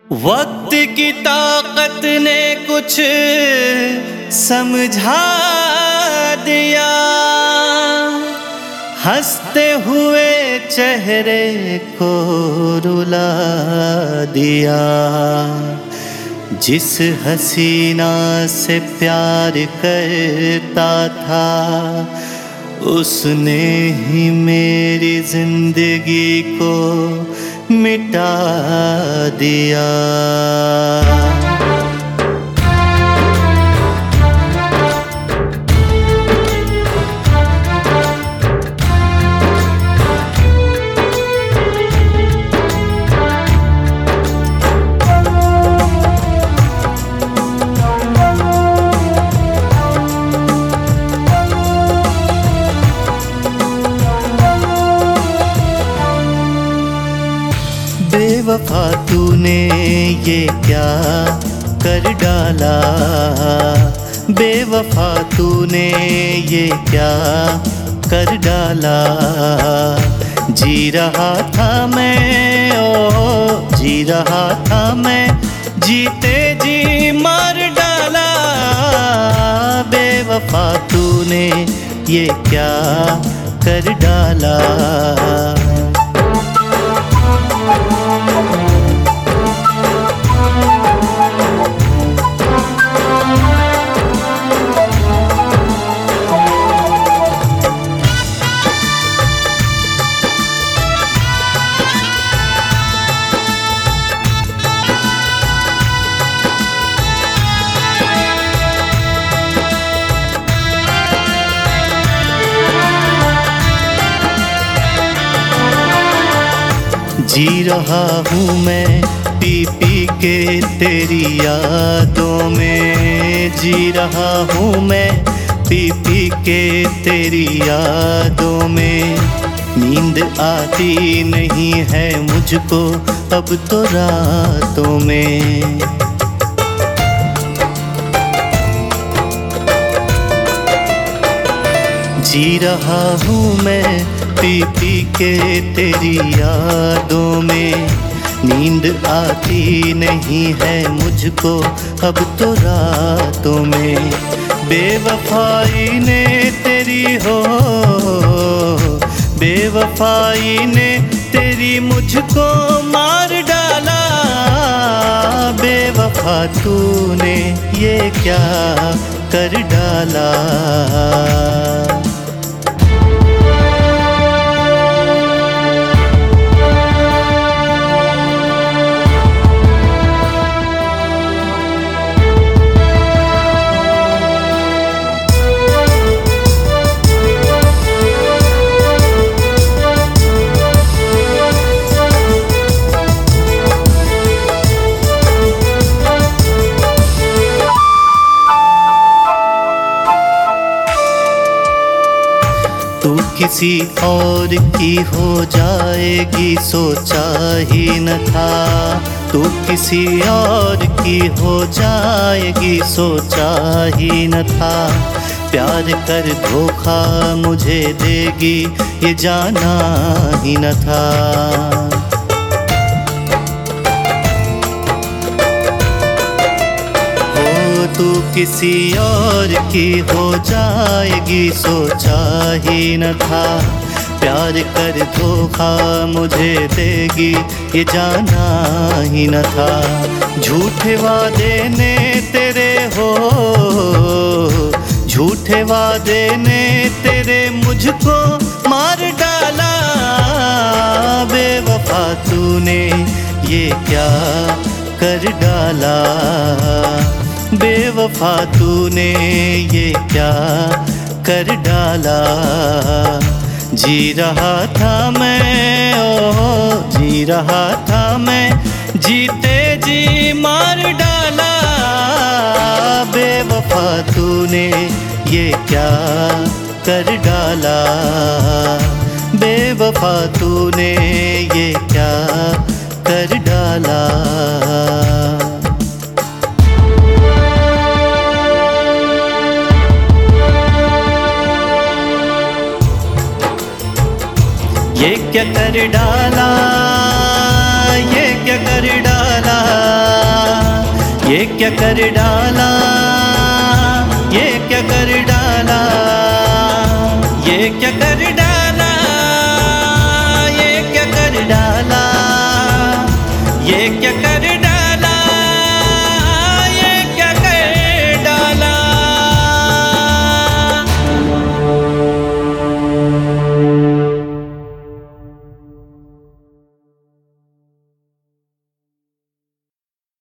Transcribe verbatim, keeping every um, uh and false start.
वक्त की ताकत ने कुछ समझा दिया, हंसते हुए चेहरे को रुला दिया। जिस हसीना से प्यार करता था उसने ही मेरी जिंदगी को मिटा दिया। बेवफा तूने ये क्या कर डाला, बेवफा तूने ये क्या कर डाला। जी रहा था मैं, ओ जी रहा था मैं, जीते जी मार डाला। बेवफा तूने ये क्या कर डाला। जी रहा हूँ मैं पी पी के तेरी यादों में, जी रहा हूँ मैं पी पी के तेरी यादों में। नींद आती नहीं है मुझको अब तो रातों में। जी रहा हूँ मैं पी पी के तेरी यादों में। नींद आती नहीं है मुझको अब तो रातों में। बेवफाई ने तेरी हो, बेवफाई ने तेरी मुझको मार डाला। बेवफा तूने ये क्या कर डाला। तू किसी और की हो जाएगी सोचा ही न था, तू किसी और की हो जाएगी सोचा ही न था। प्यार कर धोखा मुझे देगी ये जाना ही न था। तू किसी और की हो जाएगी सोचा ही न था। प्यार कर धोखा मुझे देगी ये जाना ही न था। झूठे वादे ने तेरे हो, झूठे वादे ने तेरे मुझको मार डाला। बेवफा तूने ये क्या कर डाला। बेवफा तूने ये क्या कर डाला। जी रहा था मैं, ओ जी रहा था मैं, जीते जी मार डाला। बेवफा तूने ये क्या कर डाला। बेवफा तूने ये क्या कर डाला। ये क्या कर डाला, ये क्या कर डाला। क्या कर डाला, ये क्या कर डाला, ये क्या कर डाला, ये क्या कर डाला, ये क्या कर डाला।